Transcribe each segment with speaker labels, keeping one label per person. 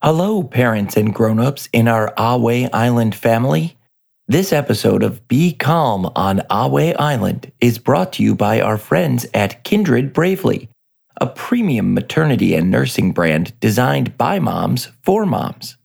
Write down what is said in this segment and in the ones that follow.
Speaker 1: Hello, parents and grown-ups in our Ahway Island family. This episode of Be Calm on Ahway Island is brought to you by our friends at Kindred Bravely, a premium maternity and nursing brand designed by moms for moms.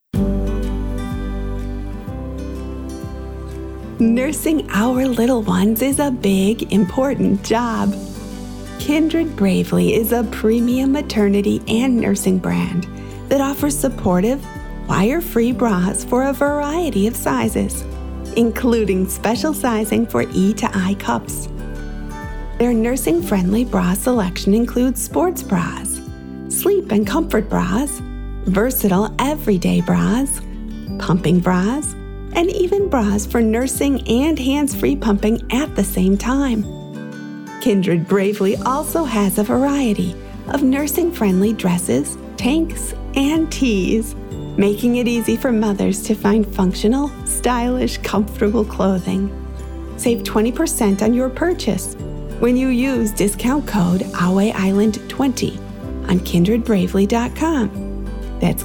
Speaker 2: Nursing our little ones is a big, important job. Kindred Bravely is a premium maternity and nursing brand that offers supportive, wire-free bras for a variety of sizes, including special sizing for E to I cups. Their nursing-friendly bra selection includes sports bras, sleep and comfort bras, versatile everyday bras, pumping bras, and even bras for nursing and hands-free pumping at the same time. Kindred Bravely also has a variety of nursing-friendly dresses, tanks, and tees, making it easy for mothers to find functional, stylish, comfortable clothing. Save 20% on your purchase when you use discount code AhwayIsland20 on kindredbravely.com. That's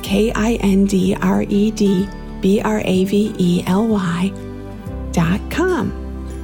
Speaker 2: KINDREDBRAVELY.com.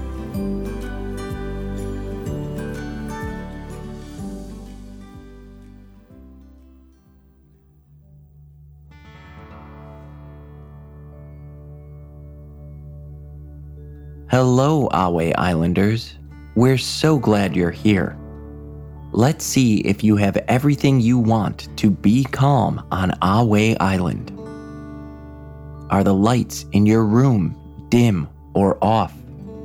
Speaker 1: Hello, Ahway Islanders. We're so glad you're here. Let's see if you have everything you want to be calm on Ahway Island. Are the lights in your room dim or off?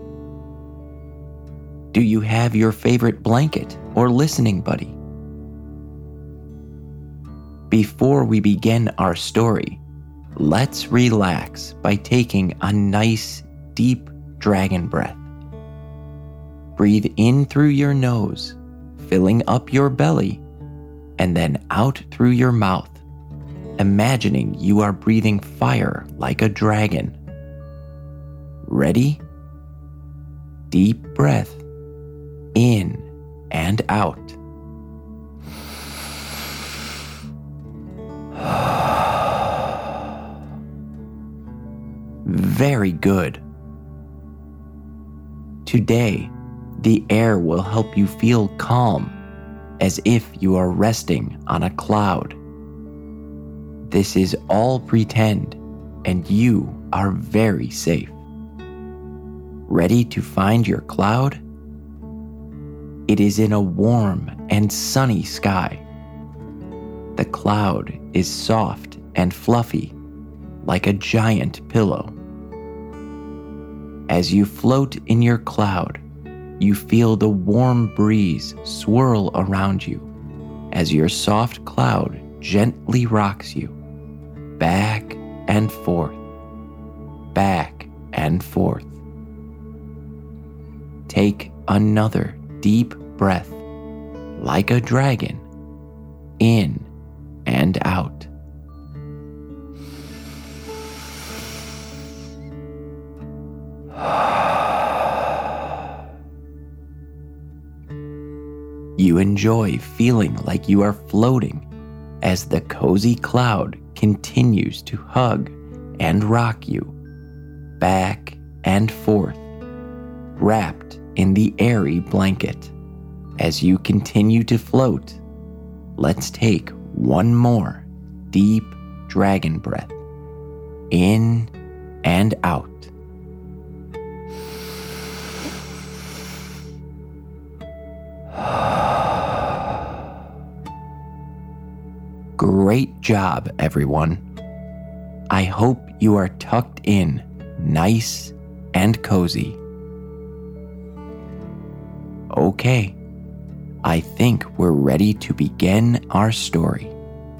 Speaker 1: Do you have your favorite blanket or listening buddy? Before we begin our story, let's relax by taking a nice, deep dragon breath. Breathe in through your nose, filling up your belly, and then out through your mouth, imagining you are breathing fire like a dragon. Ready? Deep breath in and out. Very good. Today, the air will help you feel calm, as if you are resting on a cloud. This is all pretend, and you are very safe. Ready to find your cloud? It is in a warm and sunny sky. The cloud is soft and fluffy, like a giant pillow. As you float in your cloud, you feel the warm breeze swirl around you as your soft cloud gently rocks you back and forth, back and forth. Take another deep breath, like a dragon, in and out. You enjoy feeling like you are floating as the cozy cloud continues to hug and rock you back and forth, wrapped in the airy blanket. As you continue to float, let's take one more deep dragon breath, in and out. Great job, everyone. I hope you are tucked in nice and cozy. Okay, I think we're ready to begin our story.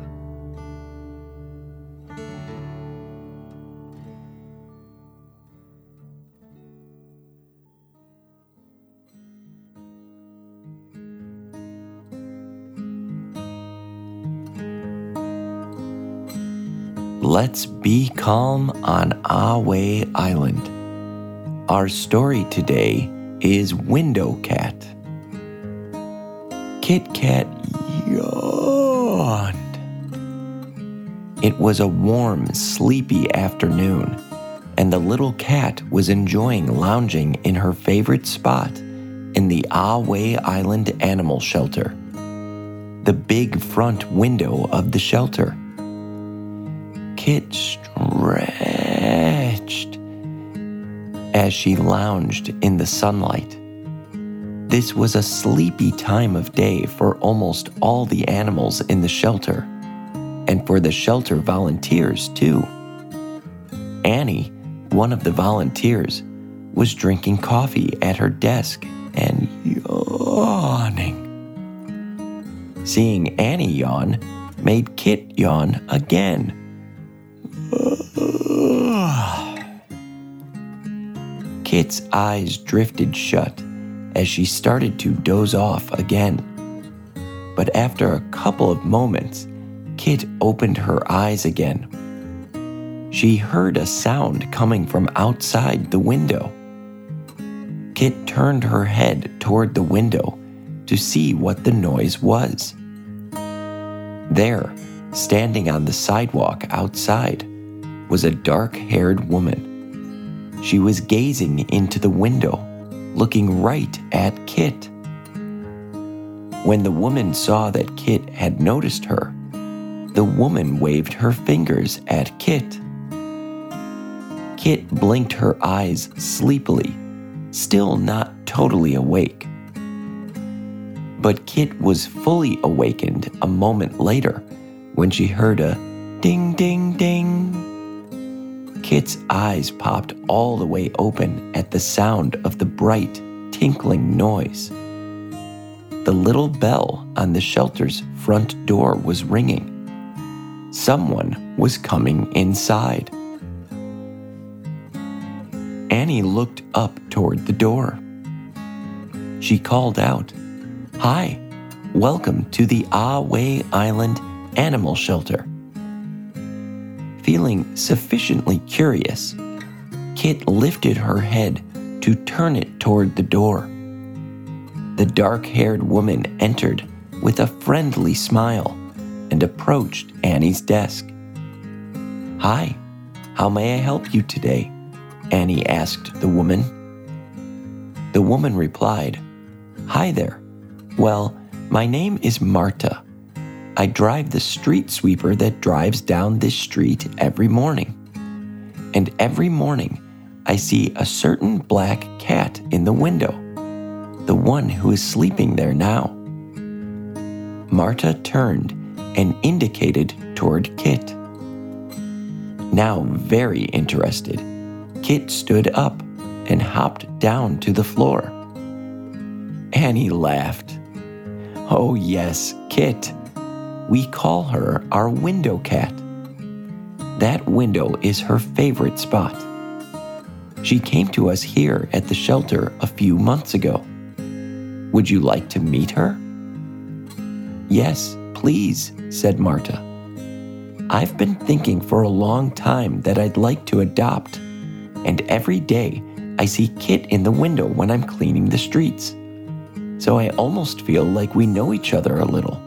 Speaker 1: Let's be calm on Ahway Island. Our story today is Window Cat. Kit Kat yawned. It was a warm, sleepy afternoon, and the little cat was enjoying lounging in her favorite spot in the Ah-Wei Island Animal Shelter, the big front window of the shelter. Kit stretched as she lounged in the sunlight. This was a sleepy time of day for almost all the animals in the shelter, and for the shelter volunteers too. Annie, one of the volunteers, was drinking coffee at her desk and yawning. Seeing Annie yawn made Kit yawn again. Kit's eyes drifted shut as she started to doze off again. But after a couple of moments, Kit opened her eyes again. She heard a sound coming from outside the window. Kit turned her head toward the window to see what the noise was. There, standing on the sidewalk outside, was a dark-haired woman. She was gazing into the window, looking right at Kit. When the woman saw that Kit had noticed her, the woman waved her fingers at Kit. Kit blinked her eyes sleepily, still not totally awake. But Kit was fully awakened a moment later when she heard a ding, ding, ding. Kit's eyes popped all the way open at the sound of the bright, tinkling noise. The little bell on the shelter's front door was ringing. Someone was coming inside. Annie looked up toward the door. She called out, "Hi, welcome to the Ah-Wei Island Animal Shelter." Feeling sufficiently curious, Kit lifted her head to turn it toward the door. The dark-haired woman entered with a friendly smile and approached Annie's desk. "Hi, how may I help you today?" Annie asked the woman. The woman replied, "Hi there. Well, my name is Marta. I drive the street sweeper that drives down this street every morning. And every morning, I see a certain black cat in the window, the one who is sleeping there now." Marta turned and indicated toward Kit. Now very interested, Kit stood up and hopped down to the floor. Annie laughed. "Oh yes, Kit. We call her our window cat. That window is her favorite spot. She came to us here at the shelter a few months ago. Would you like to meet her?" "Yes, please," said Marta. "I've been thinking for a long time that I'd like to adopt, and every day I see Kit in the window when I'm cleaning the streets. So I almost feel like we know each other a little."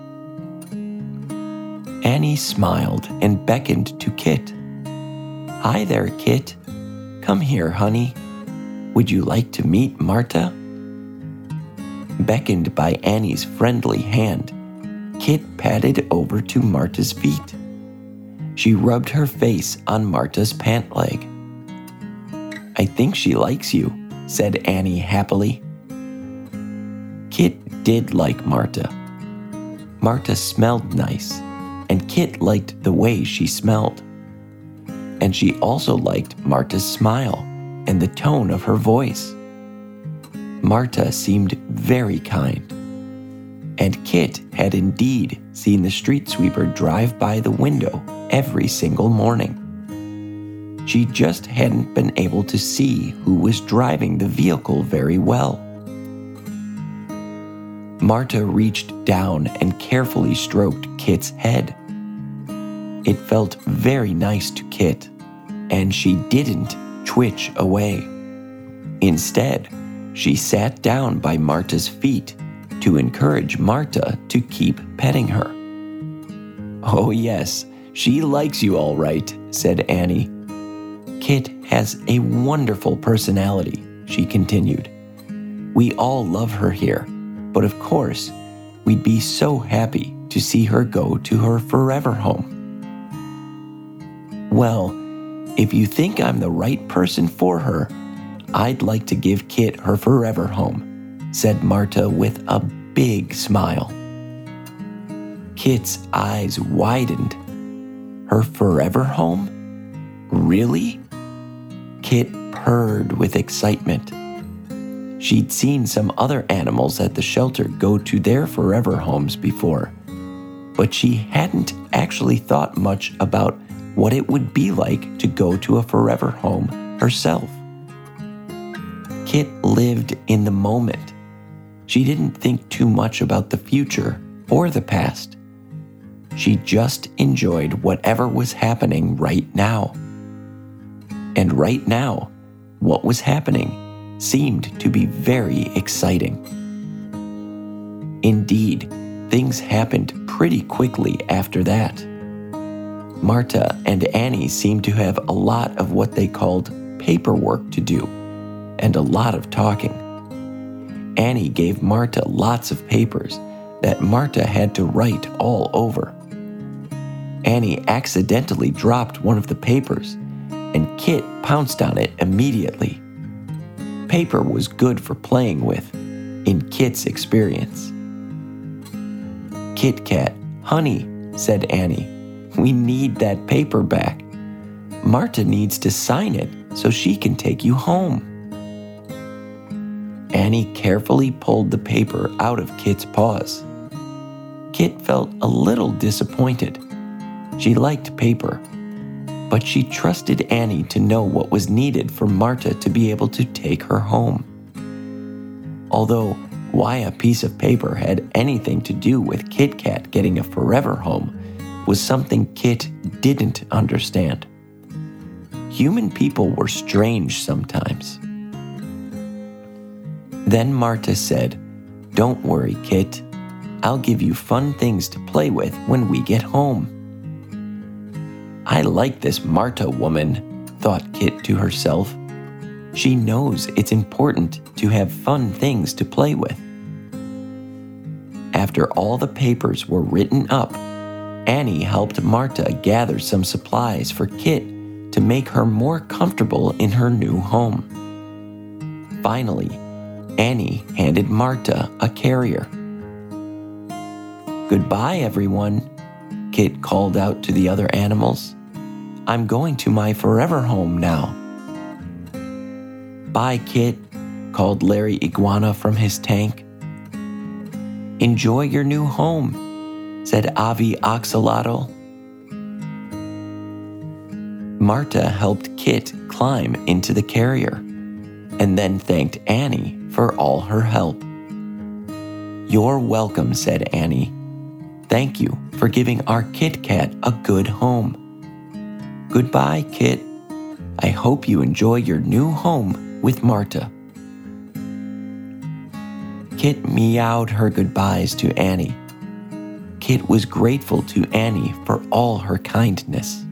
Speaker 1: Annie smiled and beckoned to Kit. "Hi there, Kit. Come here, honey. Would you like to meet Marta?" Beckoned by Annie's friendly hand, Kit padded over to Marta's feet. She rubbed her face on Marta's pant leg. "I think she likes you," said Annie happily. Kit did like Marta. Marta smelled nice, and Kit liked the way she smelled. And she also liked Marta's smile and the tone of her voice. Marta seemed very kind, and Kit had indeed seen the street sweeper drive by the window every single morning. She just hadn't been able to see who was driving the vehicle very well. Marta reached down and carefully stroked Kit's head. It felt very nice to Kit, and she didn't twitch away. Instead, she sat down by Marta's feet to encourage Marta to keep petting her. Oh yes, She likes you all right, said Annie. Kit has a wonderful personality, she continued. We all love her here, but of course, we'd be so happy to see her go to her forever home. Well, if you think I'm the right person for her, I'd like to give Kit her forever home, said Marta with a big smile. Kit's eyes widened. Her forever home? Really? Kit purred with excitement. She'd seen some other animals at the shelter go to their forever homes before, but she hadn't actually thought much about what it would be like to go to a forever home herself. Kit lived in the moment. She didn't think too much about the future or the past. She just enjoyed whatever was happening right now. And right now, what was happening seemed to be very exciting. Indeed, things happened pretty quickly after that. Marta and Annie seemed to have a lot of what they called paperwork to do, and a lot of talking. Annie gave Marta lots of papers that Marta had to write all over. Annie accidentally dropped one of the papers, and Kit pounced on it immediately. Paper was good for playing with, in Kit's experience. Kit Kat, honey, said Annie, we need that paper back. Marta needs to sign it so she can take you home. Annie carefully pulled the paper out of Kit's paws. Kit felt a little disappointed. She liked paper, but she trusted Annie to know what was needed for Marta to be able to take her home. Although why a piece of paper had anything to do with Kit Kat getting a forever home was something Kit didn't understand. Human people were strange sometimes. Then Marta said, "Don't worry, Kit. I'll give you fun things to play with when we get home." I like this Marta woman, thought Kit to herself. She knows it's important to have fun things to play with. After all the papers were written up, Annie helped Marta gather some supplies for Kit to make her more comfortable in her new home. Finally, Annie handed Marta a carrier. "Goodbye, everyone," Kit called out to the other animals. "I'm going to my forever home now." "Bye, Kit," called Larry Iguana from his tank. "Enjoy your new home," said Avi Oxalotl. Marta helped Kit climb into the carrier, and then thanked Annie for all her help. "You're welcome," said Annie. "Thank you for giving our Kit Kat a good home." "Goodbye, Kit. I hope you enjoy your new home with Marta." Kit meowed her goodbyes to Annie. Kit was grateful to Annie for all her kindness.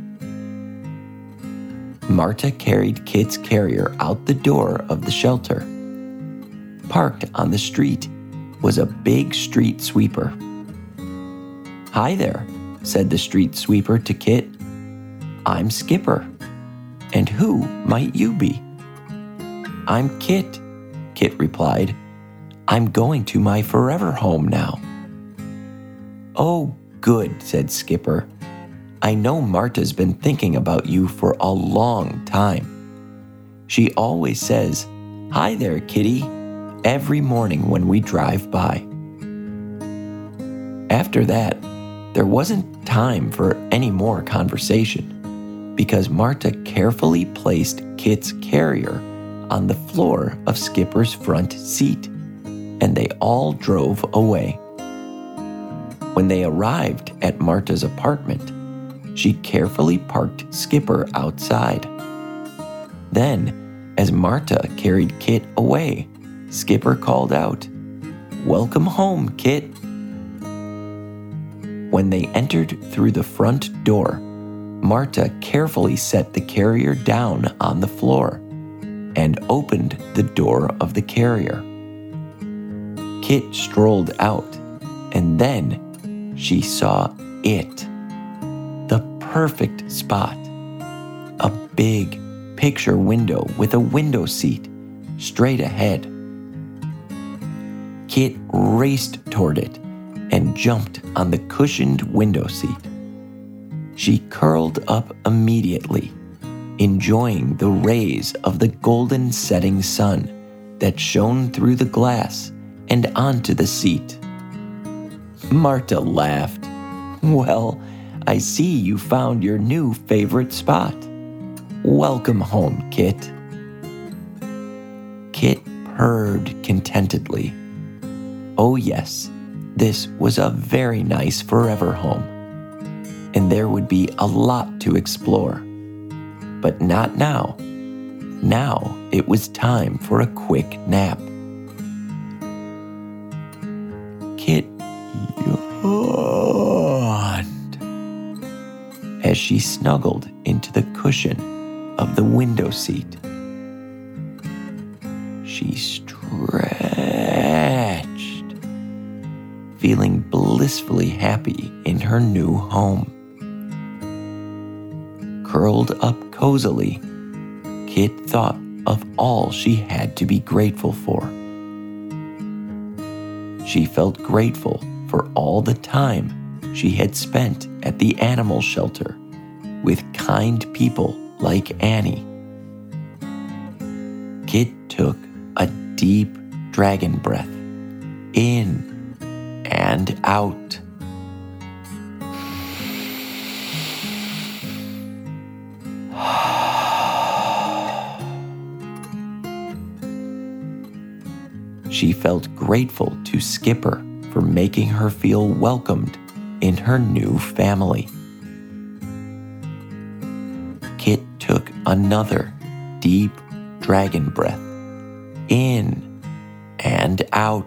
Speaker 1: Marta carried Kit's carrier out the door of the shelter. Parked on the street was a big street sweeper. "Hi there," said the street sweeper to Kit. "I'm Skipper. And who might you be?" "I'm Kit," Kit replied. "I'm going to my forever home now." "Oh, good," said Skipper. "I know Marta's been thinking about you for a long time. She always says, 'Hi there, kitty,' every morning when we drive by." After that, there wasn't time for any more conversation, because Marta carefully placed Kit's carrier on the floor of Skipper's front seat, and they all drove away. When they arrived at Marta's apartment, she carefully parked Skipper outside. Then, as Marta carried Kit away, Skipper called out, "Welcome home, Kit." When they entered through the front door, Marta carefully set the carrier down on the floor and opened the door of the carrier. Kit strolled out, and then she saw it. The perfect spot. A big picture window with a window seat straight ahead. Kit raced toward it and jumped on the cushioned window seat. She curled up immediately, enjoying the rays of the golden setting sun that shone through the glass and onto the seat. Marta laughed. "Well, I see you found your new favorite spot. Welcome home, Kit." Kit purred contentedly. Oh yes, this was a very nice forever home, and there would be a lot to explore. But not now. Now it was time for a quick nap. Kit yawned as she snuggled into the cushion of the window seat. She stretched, feeling blissfully happy in her new home. Curled up cozily, Kit thought of all she had to be grateful for. She felt grateful for all the time she had spent at the animal shelter with kind people like Annie. Kit took a deep dragon breath in and out. She felt grateful to Skipper for making her feel welcomed in her new family. Kit took another deep dragon breath in and out.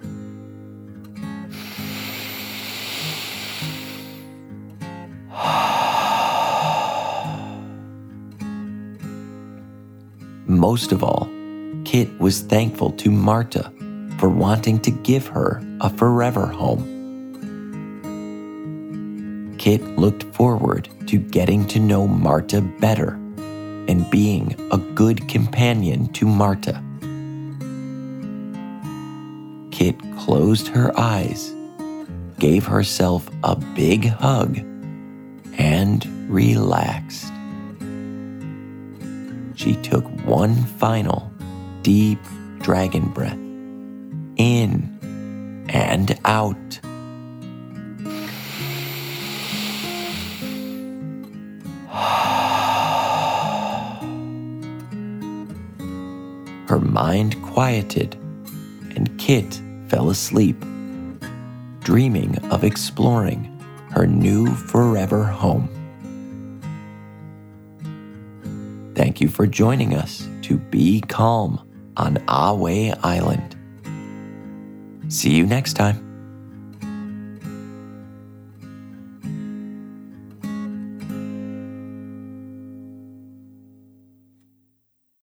Speaker 1: Most of all, Kit was thankful to Marta for wanting to give her a forever home. Kit looked forward to getting to know Marta better and being a good companion to Marta. Kit closed her eyes, gave herself a big hug, and relaxed. She took one final deep dragon breath in and out. Her mind quieted, and Kit fell asleep, dreaming of exploring her new forever home. Thank you for joining us to Be Calm on Ahway Island. See you next time.